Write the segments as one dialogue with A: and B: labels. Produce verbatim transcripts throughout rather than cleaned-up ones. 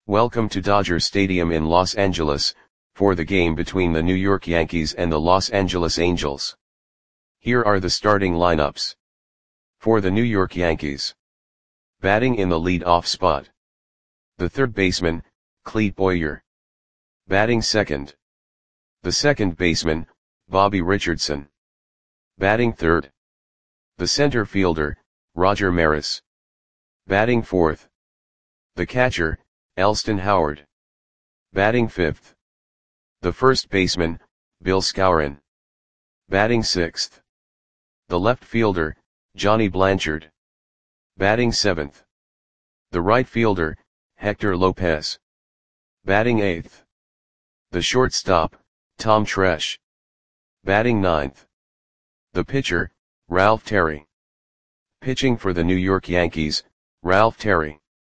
A: Welcome to Dodger Stadium in Los Angeles, for the game between the New York Yankees and the Los Angeles Angels. Here are the starting lineups. For the New York Yankees. Batting in the lead-off spot. The third baseman, Clete Boyer. Batting second. The second baseman, Bobby Richardson. Batting third. The center fielder, Roger Maris. Batting fourth. The catcher, Elston Howard. Batting fifth. The first baseman, Bill Skowron. Batting sixth. The left fielder, Johnny Blanchard. Batting seventh. The right fielder, Hector Lopez. Batting eighth. The shortstop, Tom Tresh. Batting ninth. The pitcher, Ralph Terry. Pitching for the New York Yankees, Ralph Terry.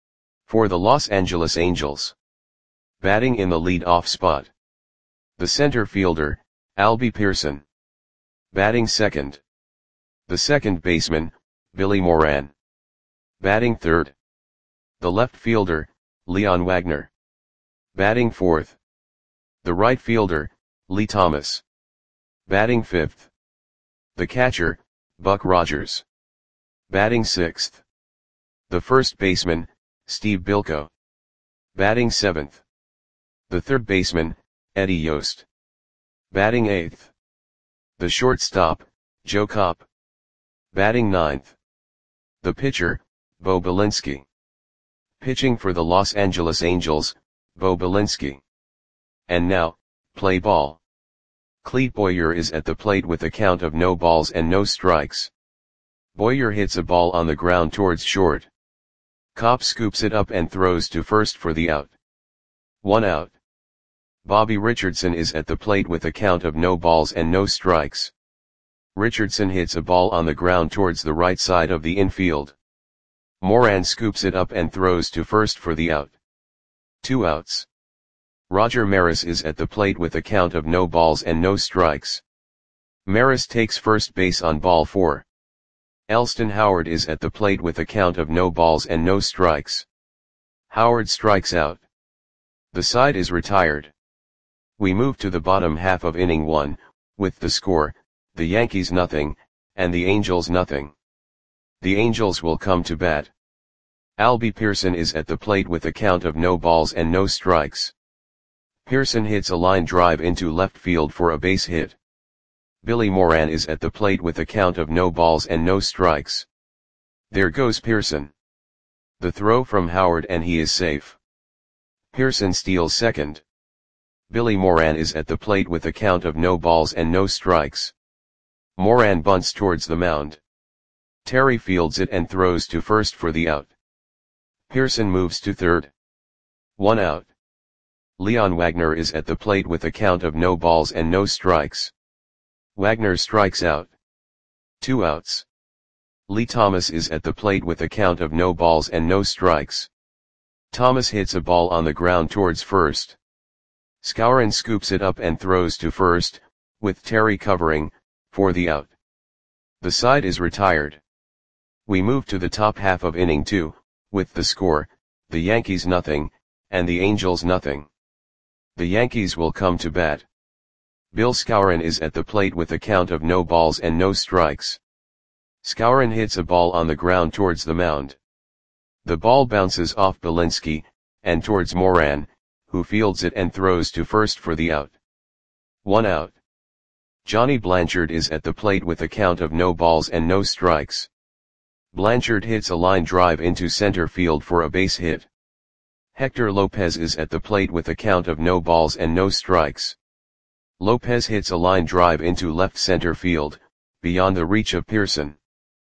A: For the Los Angeles Angels. Batting in the lead-off spot. The center fielder, Albie Pearson. Batting second. The second baseman, Billy Moran. Batting third. The left fielder, Leon Wagner. Batting fourth. The right fielder, Lee Thomas. Batting fifth. The catcher, Buck Rogers. Batting sixth. The first baseman, Steve Bilko. Batting seventh. The third baseman, Eddie Yost. Batting eighth. The shortstop, Joe Kopp. Batting ninth. The pitcher, Bo Belinsky. Pitching for the Los Angeles Angels, Bo Belinsky. And now, play ball. Clete Boyer is at the plate with a count of no balls and no strikes. Boyer hits a ball on the ground towards short. Kopp scoops it up and throws to first for the out. One out. Bobby Richardson is at the plate with a count of no balls and no strikes. Richardson hits a ball on the ground towards the right side of the infield. Moran scoops it up and throws to first for the out. Two outs. Roger Maris is at the plate with a count of no balls and no strikes. Maris takes first base on ball four. Elston Howard is at the plate with a count of no balls and no strikes. Howard strikes out. The side is retired. We move to the bottom half of inning one, with the score, the Yankees nothing, and the Angels nothing. The Angels will come to bat. Albie Pearson is at the plate with a count of no balls and no strikes. Pearson hits a line drive into left field for a base hit. Billy Moran is at the plate with a count of no balls and no strikes. There goes Pearson. The throw from Howard and he is safe. Pearson steals second. Billy Moran is at the plate with a count of no balls and no strikes. Moran bunts towards the mound. Terry fields it and throws to first for the out. Pearson moves to third. One out. Leon Wagner is at the plate with a count of no balls and no strikes. Wagner strikes out. Two outs. Lee Thomas is at the plate with a count of no balls and no strikes. Thomas hits a ball on the ground towards first. Skowron scoops it up and throws to first, with Terry covering, for the out. The side is retired. We move to the top half of inning two, with the score, the Yankees nothing, and the Angels nothing. The Yankees will come to bat. Bill Skowron is at the plate with a count of no balls and no strikes. Skowron hits a ball on the ground towards the mound. The ball bounces off Belinsky, and towards Moran, who fields it and throws to first for the out. One out. Johnny Blanchard is at the plate with a count of no balls and no strikes. Blanchard hits a line drive into center field for a base hit. Hector Lopez is at the plate with a count of no balls and no strikes. Lopez hits a line drive into left center field, beyond the reach of Pearson.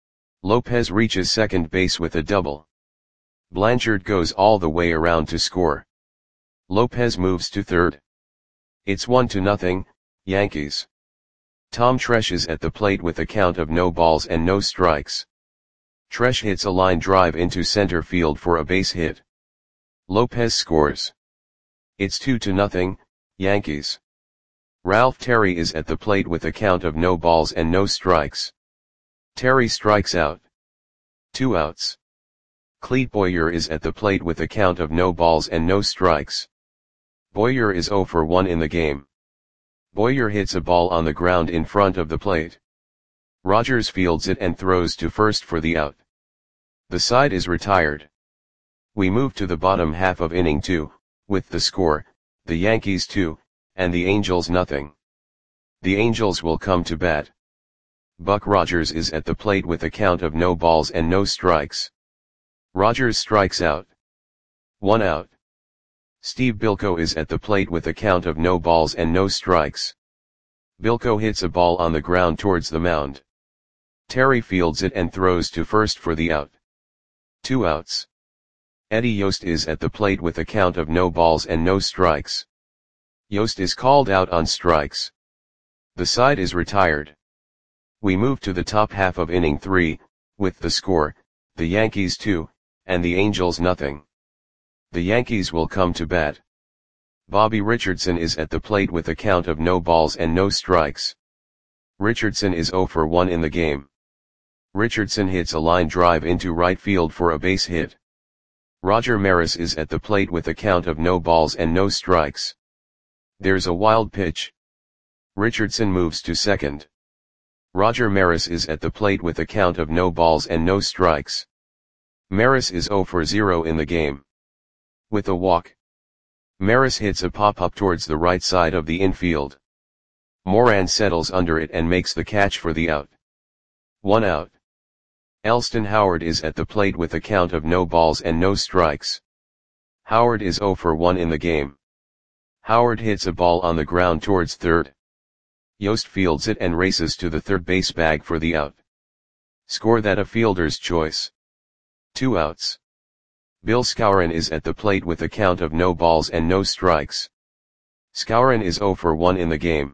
A: Lopez reaches second base with a double. Blanchard goes all the way around to score. Lopez moves to third. It's one to nothing, Yankees. Tom Tresh is at the plate with a count of no balls and no strikes. Tresh hits a line drive into center field for a base hit. Lopez scores. It's two to nothing, Yankees. Ralph Terry is at the plate with a count of no balls and no strikes. Terry strikes out. Two outs. Cleet Boyer is at the plate with a count of no balls and no strikes. Boyer is zero for one in the game. Boyer hits a ball on the ground in front of the plate. Rogers fields it and throws to first for the out. The side is retired. We move to the bottom half of inning two, with the score, the Yankees two, and the Angels nothing. The Angels will come to bat. Buck Rogers is at the plate with a count of no balls and no strikes. Rogers strikes out. One out. Steve Bilko is at the plate with a count of no balls and no strikes. Bilko hits a ball on the ground towards the mound. Terry fields it and throws to first for the out. Two outs. Eddie Yost is at the plate with a count of no balls and no strikes. Yost is called out on strikes. The side is retired. We move to the top half of inning three, with the score, the Yankees two, and the Angels nothing. The Yankees will come to bat. Bobby Richardson is at the plate with a count of no balls and no strikes. Richardson is zero for one in the game. Richardson hits a line drive into right field for a base hit. Roger Maris is at the plate with a count of no balls and no strikes. There's a wild pitch. Richardson moves to second. Roger Maris is at the plate with a count of no balls and no strikes. Maris is zero for zero in the game. With a walk, Maris hits a pop-up towards the right side of the infield. Moran settles under it and makes the catch for the out. One out. Elston Howard is at the plate with a count of no balls and no strikes. Howard is zero for one in the game. Howard hits a ball on the ground towards third. Yost fields it and races to the third base bag for the out. Score that a fielder's choice. Two outs. Bill Skowron is at the plate with a count of no balls and no strikes. Skowron is zero for one in the game.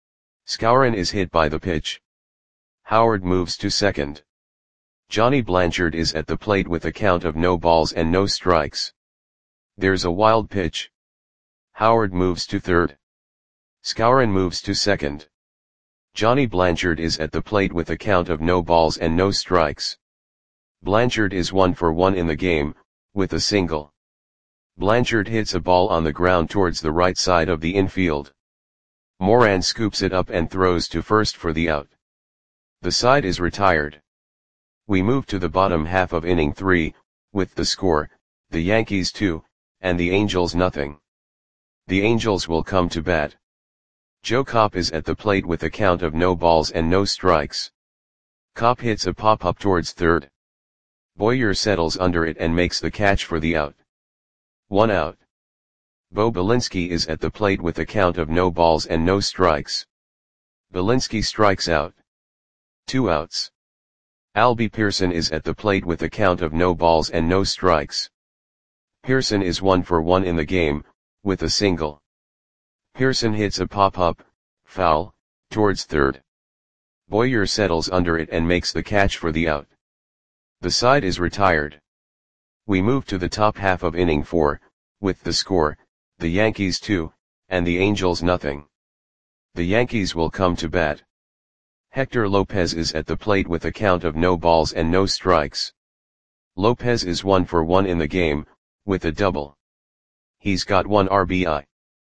A: Skowron is hit by the pitch. Howard moves to second. Johnny Blanchard is at the plate with a count of no balls and no strikes. There's a wild pitch. Howard moves to third. Skowron moves to second. Johnny Blanchard is at the plate with a count of no balls and no strikes. Blanchard is one for one in the game, with a single. Blanchard hits a ball on the ground towards the right side of the infield. Moran scoops it up and throws to first for the out. The side is retired. We move to the bottom half of inning three, with the score, the Yankees two, and the Angels nothing. The Angels will come to bat. Joe Kopp is at the plate with a count of no balls and no strikes. Kopp hits a pop-up towards third. Boyer settles under it and makes the catch for the out. One out. Bo Belinsky is at the plate with a count of no balls and no strikes. Belinsky strikes out. Two outs. Albie Pearson is at the plate with a count of no balls and no strikes. Pearson is one for one in the game, with a single. Pearson hits a pop-up, foul, towards third. Boyer settles under it and makes the catch for the out. The side is retired. We move to the top half of inning four, with the score, the Yankees two, and the Angels nothing. The Yankees will come to bat. Hector Lopez is at the plate with a count of no balls and no strikes. Lopez is one for one in the game, with a double. He's got one R B I.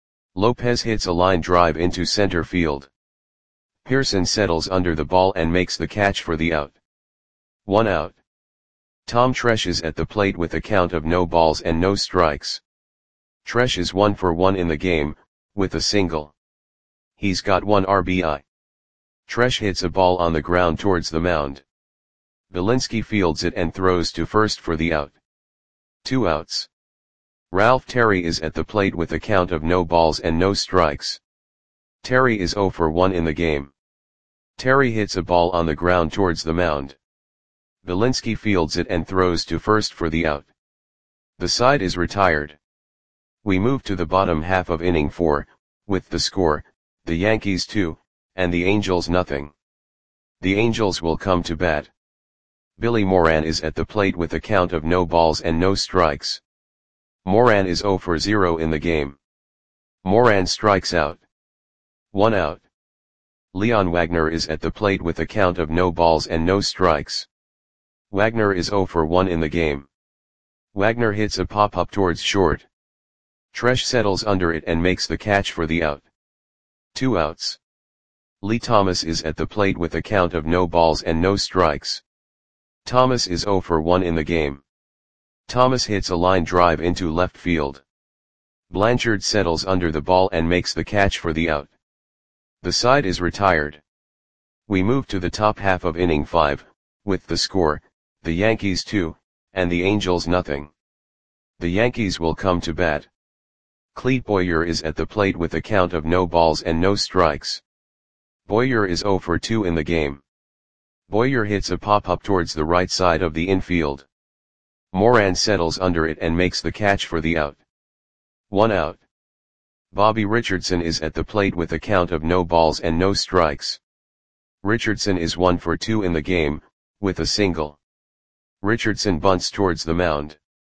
A: Lopez hits a line drive into center field. Pearson settles under the ball and makes the catch for the out. One out. Tom Tresh is at the plate with a count of no balls and no strikes. Tresh is one for one in the game, with a single. He's got one R B I. Tresh hits a ball on the ground towards the mound. Belinsky fields it and throws to first for the out. Two outs. Ralph Terry is at the plate with a count of no balls and no strikes. Terry is zero for one in the game. Terry hits a ball on the ground towards the mound. Belinsky fields it and throws to first for the out. The side is retired. We move to the bottom half of inning four, with the score, the Yankees two, and the Angels nothing. The Angels will come to bat. Billy Moran is at the plate with a count of no balls and no strikes. Moran is zero for zero in the game. Moran strikes out. One out. Leon Wagner is at the plate with a count of no balls and no strikes. Wagner is zero for one in the game. Wagner hits a pop-up towards short. Tresh settles under it and makes the catch for the out. Two outs. Lee Thomas is at the plate with a count of no balls and no strikes. Thomas is oh for one in the game. Thomas hits a line drive into left field. Blanchard settles under the ball and makes the catch for the out. The side is retired. We move to the top half of inning five, with the score, the Yankees two, and the Angels nothing. The Yankees will come to bat. Clete Boyer is at the plate with a count of no balls and no strikes. Boyer is oh for two in the game. Boyer hits a pop-up towards the right side of the infield. Moran settles under it and makes the catch for the out. One out. Bobby Richardson is at the plate with a count of no balls and no strikes. Richardson is one for two in the game, with a single. Richardson bunts towards the mound.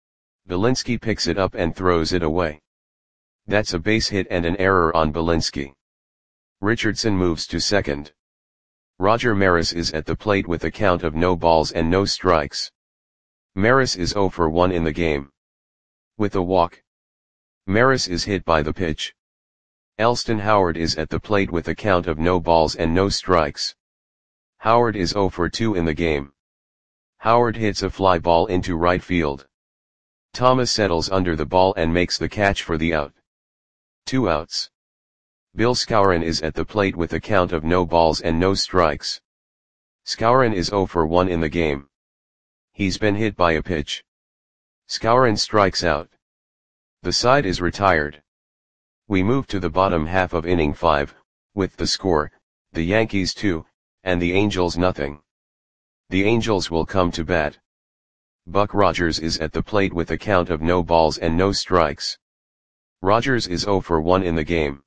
A: Belinsky picks it up and throws it away. That's a base hit and an error on Belinsky. Richardson moves to second. Roger Maris is at the plate with a count of no balls and no strikes. Maris is oh for one in the game. With a walk. Maris is hit by the pitch. Elston Howard is at the plate with a count of no balls and no strikes. Howard is oh for two in the game. Howard hits a fly ball into right field. Thomas settles under the ball and makes the catch for the out. Two outs. Bill Skowron is at the plate with a count of no balls and no strikes. Skowron is oh for one in the game. He's been hit by a pitch. Skowron strikes out. The side is retired. We move to the bottom half of inning five, with the score, the Yankees two, and the Angels nothing. The Angels will come to bat. Buck Rogers is at the plate with a count of no balls and no strikes. Rogers is oh for one in the game.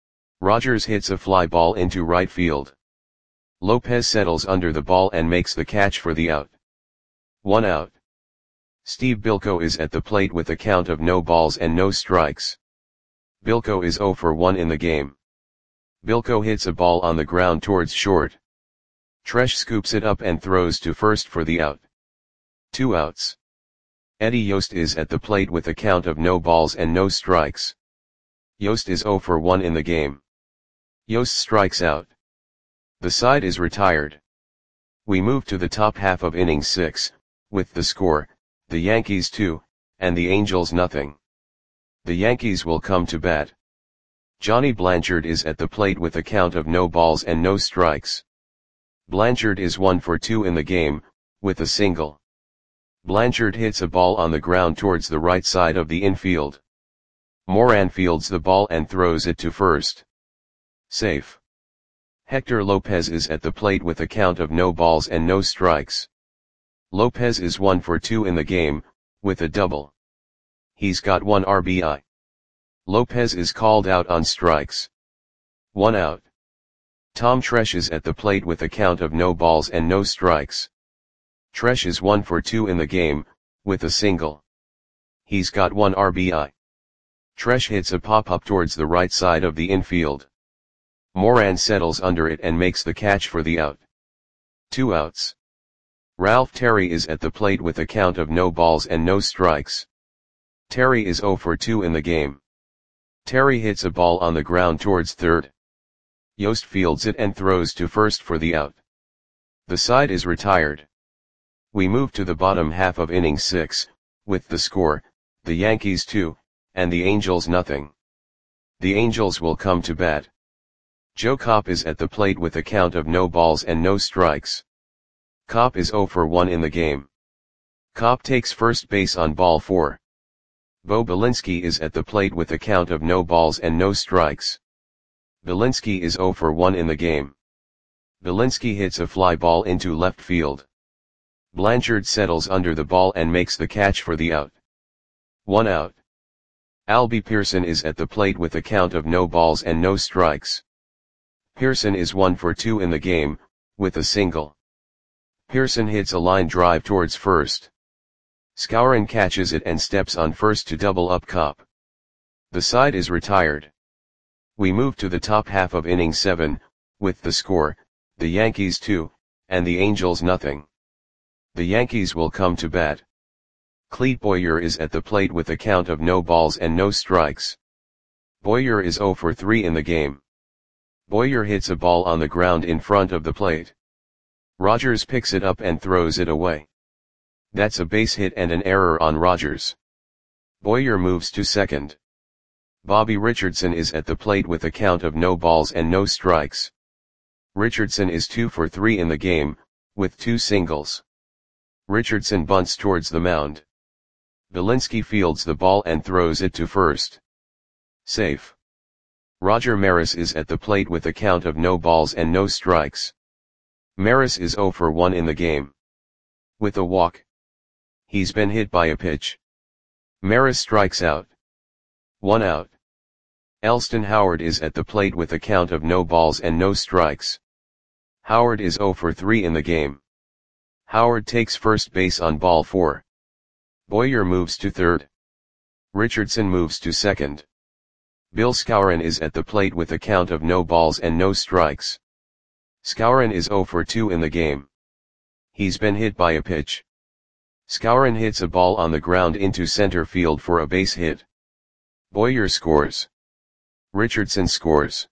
A: Rogers hits a fly ball into right field. Lopez settles under the ball and makes the catch for the out. One out. Steve Bilko is at the plate with a count of no balls and no strikes. Bilko is oh for one in the game. Bilko hits a ball on the ground towards short. Tresh scoops it up and throws to first for the out. Two outs. Eddie Yost is at the plate with a count of no balls and no strikes. Yost is oh for one in the game. Yost strikes out. The side is retired. We move to the top half of inning six, with the score, the Yankees two, and the Angels nothing. The Yankees will come to bat. Johnny Blanchard is at the plate with a count of no balls and no strikes. Blanchard is one for two in the game, with a single. Blanchard hits a ball on the ground towards the right side of the infield. Moran fields the ball and throws it to first. Safe. Hector Lopez is at the plate with a count of no balls and no strikes. Lopez is one for two in the game, with a double. He's got one R B I. Lopez is called out on strikes. One out. Tom Tresh is at the plate with a count of no balls and no strikes. Tresh is one for two in the game, with a single. He's got one R B I. Tresh hits a pop-up towards the right side of the infield. Moran settles under it and makes the catch for the out. Two outs. Ralph Terry is at the plate with a count of no balls and no strikes. Terry is oh for two in the game. Terry hits a ball on the ground towards third. Yost fields it and throws to first for the out. The side is retired. We move to the bottom half of inning six, with the score, the Yankees two, and the Angels nothing. The Angels will come to bat. Joe Kopp is at the plate with a count of no balls and no strikes. Kopp is oh for one in the game. Kopp takes first base on ball four. Bo Belinsky is at the plate with a count of no balls and no strikes. Belinsky is oh for one in the game. Belinsky hits a fly ball into left field. Blanchard settles under the ball and makes the catch for the out. One out. Albie Pearson is at the plate with a count of no balls and no strikes. Pearson is one for two in the game, with a single. Pearson hits a line drive towards first. Skowron catches it and steps on first to double up Kopp. The side is retired. We move to the top half of inning seven, with the score, the Yankees two, and the Angels nothing. The Yankees will come to bat. Cleet Boyer is at the plate with a count of no balls and no strikes. Boyer is zero for three in the game. Boyer hits a ball on the ground in front of the plate. Rogers picks it up and throws it away. That's a base hit and an error on Rogers. Boyer moves to second. Bobby Richardson is at the plate with a count of no balls and no strikes. Richardson is two for three in the game, with two singles. Richardson bunts towards the mound. Belinsky fields the ball and throws it to first. Safe. Roger Maris is at the plate with a count of no balls and no strikes. Maris is zero for one in the game. With a walk. He's been hit by a pitch. Maris strikes out. One out. Elston Howard is at the plate with a count of no balls and no strikes. Howard is zero for three in the game. Howard takes first base on ball four. Boyer moves to third. Richardson moves to second. Bill Skowron is at the plate with a count of no balls and no strikes. Skowron is zero for two in the game. He's been hit by a pitch. Skowron hits a ball on the ground into center field for a base hit. Boyer scores. Richardson scores.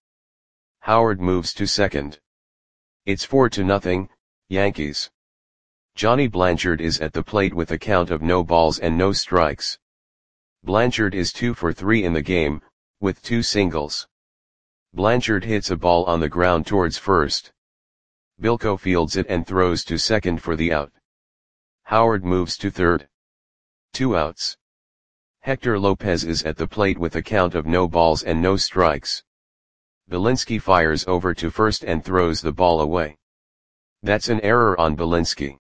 A: Howard moves to second. It's four to nothing, Yankees. Johnny Blanchard is at the plate with a count of no balls and no strikes. Blanchard is two for three in the game, with two singles. Blanchard hits a ball on the ground towards first. Bilko fields it and throws to second for the out. Howard moves to third. Two outs. Hector Lopez is at the plate with a count of no balls and no strikes. Belinsky fires over to first and throws the ball away. That's an error on Belinsky.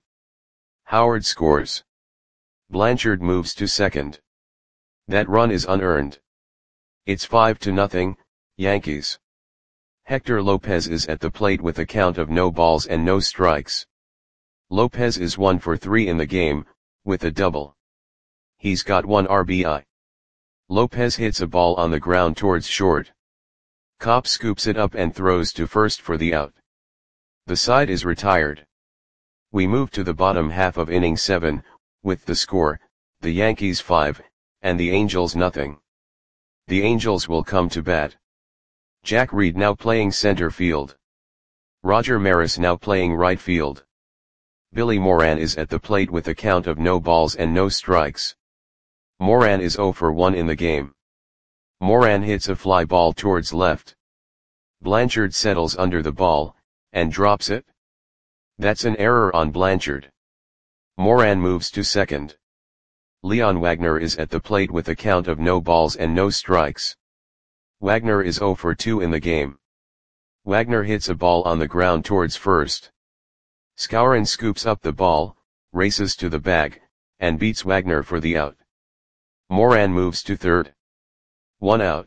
A: Howard scores. Blanchard moves to second. That run is unearned. It's five to nothing, Yankees. Hector Lopez is at the plate with a count of no balls and no strikes. Lopez is one for three in the game, with a double. He's got one R B I. Lopez hits a ball on the ground towards short. Kopp scoops it up and throws to first for the out. The side is retired. We move to the bottom half of inning seven, with the score, the Yankees five, and the Angels nothing. The Angels will come to bat. Jack Reed now playing center field. Roger Maris now playing right field. Billy Moran is at the plate with a count of no balls and no strikes. Moran is zero for one in the game. Moran hits a fly ball towards left. Blanchard settles under the ball, and drops it. That's an error on Blanchard. Moran moves to second. Leon Wagner is at the plate with a count of no balls and no strikes. Wagner is zero for two in the game. Wagner hits a ball on the ground towards first. Skowron scoops up the ball, races to the bag, and beats Wagner for the out. Moran moves to third. One out.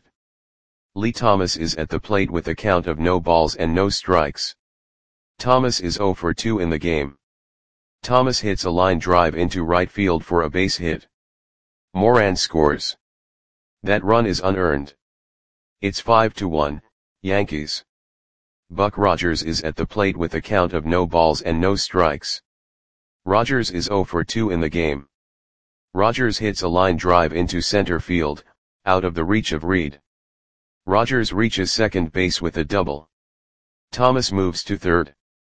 A: Lee Thomas is at the plate with a count of no balls and no strikes. Thomas is zero for two in the game. Thomas hits a line drive into right field for a base hit. Moran scores. That run is unearned. It's five to one, Yankees. Buck Rogers is at the plate with a count of no balls and no strikes. Rogers is zero for two in the game. Rogers hits a line drive into center field, out of the reach of Reed. Rogers reaches second base with a double. Thomas moves to third.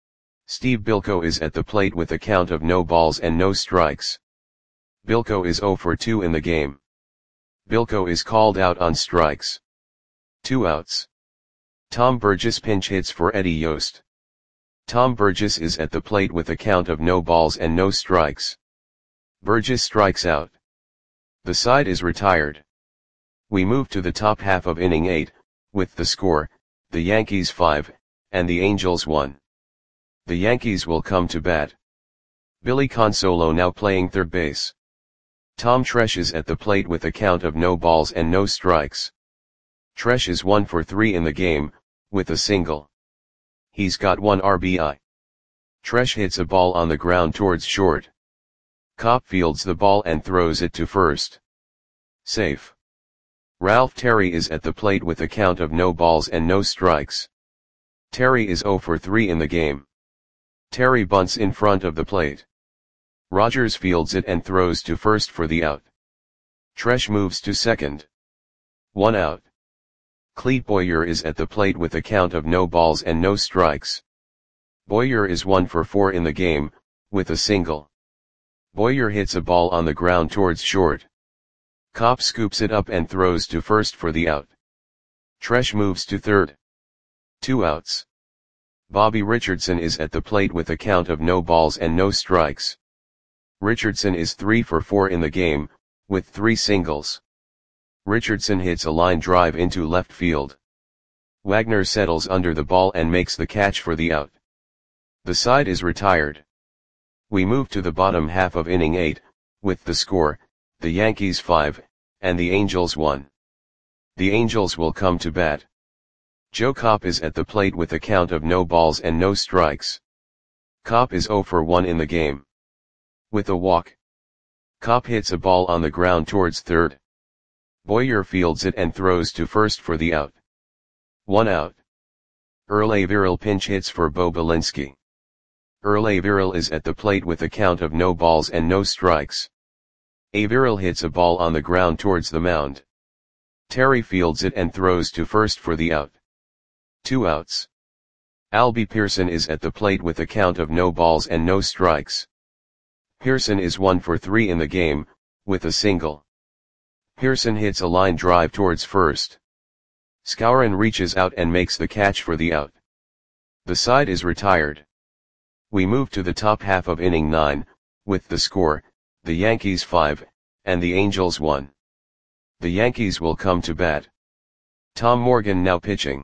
A: Steve Bilko is at the plate with a count of no balls and no strikes. Bilko is zero for two in the game. Bilko is called out on strikes. Two outs. Tom Burgess pinch hits for Eddie Yost. Tom Burgess is at the plate with a count of no balls and no strikes. Burgess strikes out. The side is retired. We move to the top half of inning eight, with the score, the Yankees five, and the Angels one. The Yankees will come to bat. Billy Consolo now playing third base. Tom Tresh is at the plate with a count of no balls and no strikes. Tresh is one for three in the game, with a single. He's got one R B I. Tresh hits a ball on the ground towards short. Kopp fields the ball and throws it to first. Safe. Ralph Terry is at the plate with a count of no balls and no strikes. Terry is zero for three in the game. Terry bunts in front of the plate. Rogers fields it and throws to first for the out. Tresh moves to second. One out. Clete Boyer is at the plate with a count of no balls and no strikes. Boyer is one for four in the game, with a single. Boyer hits a ball on the ground towards short. Kopp scoops it up and throws to first for the out. Tresh moves to third. Two outs. Bobby Richardson is at the plate with a count of no balls and no strikes. Richardson is three for four in the game, with three singles. Richardson hits a line drive into left field. Wagner settles under the ball and makes the catch for the out. The side is retired. We move to the bottom half of inning eight, with the score, the Yankees five, and the Angels one. The Angels will come to bat. Joe Kopp is at the plate with a count of no balls and no strikes. Kopp is zero for one in the game. With a walk. Kopp hits a ball on the ground towards third. Boyer fields it and throws to first for the out. One out. Earl Averill pinch hits for Bo Belinsky. Earl Averill is at the plate with a count of no balls and no strikes. Averill hits a ball on the ground towards the mound. Terry fields it and throws to first for the out. Two outs. Albie Pearson is at the plate with a count of no balls and no strikes. Pearson is one for three in the game, with a single. Pearson hits a line drive towards first. Skowron reaches out and makes the catch for the out. The side is retired. We move to the top half of inning nine, with the score, the Yankees five, and the Angels one. The Yankees will come to bat. Tom Morgan now pitching.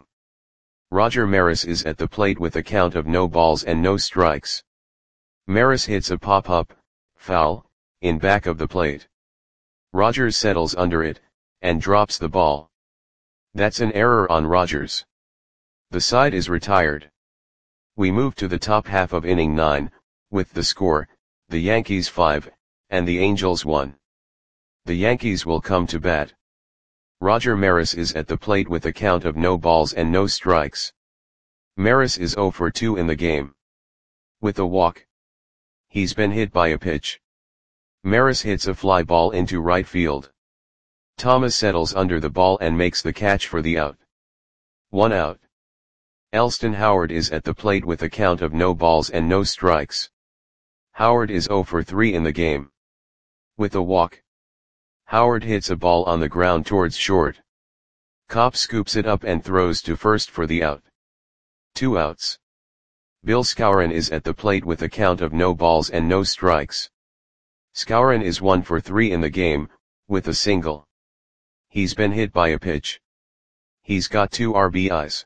A: Roger Maris is at the plate with a count of no balls and no strikes. Maris hits a pop-up, foul, in back of the plate. Rogers settles under it, and drops the ball. That's an error on Rogers. The side is retired. We move to the top half of inning nine, with the score, the Yankees five, and the Angels one. The Yankees will come to bat. Roger Maris is at the plate with a count of no balls and no strikes. Maris is zero for two in the game. With a walk. He's been hit by a pitch. Maris hits a fly ball into right field. Thomas settles under the ball and makes the catch for the out. One out. Elston Howard is at the plate with a count of no balls and no strikes. Howard is zero for three in the game. With a walk. Howard hits a ball on the ground towards short. Kopp scoops it up and throws to first for the out. Two outs. Bill Skowron is at the plate with a count of no balls and no strikes. Skowron is one for three in the game, with a single. He's been hit by a pitch. He's got two R B Is.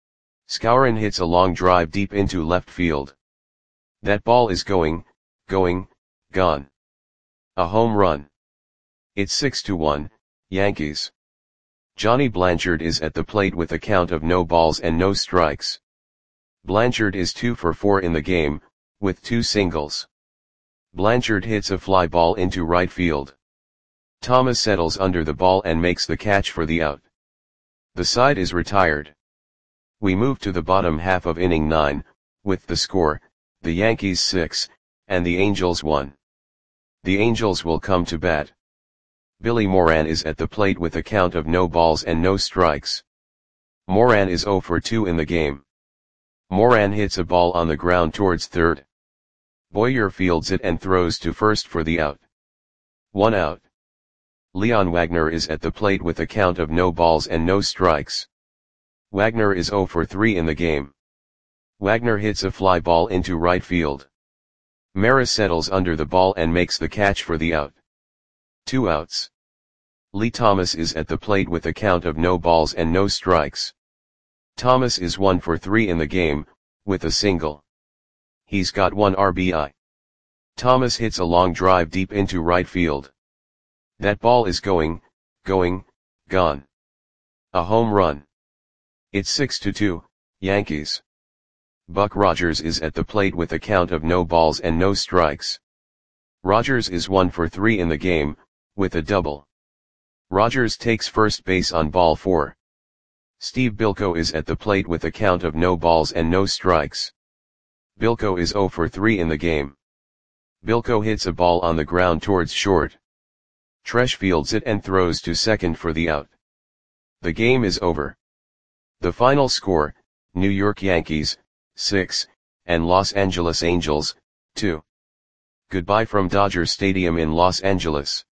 A: Skowron hits a long drive deep into left field. That ball is going, going, gone. A home run. It's six to one, Yankees. Johnny Blanchard is at the plate with a count of no balls and no strikes. Blanchard is two for four in the game, with two singles. Blanchard hits a fly ball into right field. Thomas settles under the ball and makes the catch for the out. The side is retired. We move to the bottom half of inning nine, with the score, the Yankees six, and the Angels one. The Angels will come to bat. Billy Moran is at the plate with a count of no balls and no strikes. Moran is zero for two in the game. Moran hits a ball on the ground towards third. Boyer fields it and throws to first for the out. One out. Leon Wagner is at the plate with a count of no balls and no strikes. Wagner is zero for three in the game. Wagner hits a fly ball into right field. Maris settles under the ball and makes the catch for the out. Two outs. Lee Thomas is at the plate with a count of no balls and no strikes. Thomas is one for three in the game, with a single. He's got one R B I. Thomas hits a long drive deep into right field. That ball is going, going, gone. A home run. It's six to two, Yankees. Buck Rogers is at the plate with a count of no balls and no strikes. Rogers is one for three in the game, with a double. Rogers takes first base on ball four. Steve Bilko is at the plate with a count of no balls and no strikes. Bilko is zero for three in the game. Bilko hits a ball on the ground towards short. Tresh fields it and throws to second for the out. The game is over. The final score, New York Yankees, six, and Los Angeles Angels, two. Goodbye from Dodger Stadium in Los Angeles.